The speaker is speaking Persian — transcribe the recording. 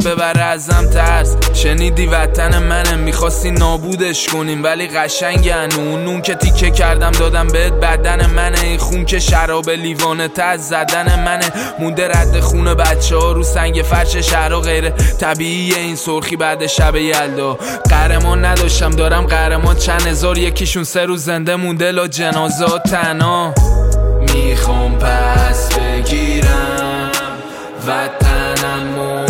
ببره ازم ترس. شنیدی وطن منه میخواستی نابودش کنیم ولی قشنگن. اون نون که تیکه کردم دادم بهت بدن منه. این خون که شراب لیوانه تا از زدن منه. مونده رد خون بچه ها رو سنگ فرش شهر و غیره طبیعیه این سرخی بعد شب یلدا. قهرمان نداشتم دارم قهرمان چند هزار. یکیشون 3 روز زنده مونده لا جنازه تنها. میخوام پس بگیرم وطنمو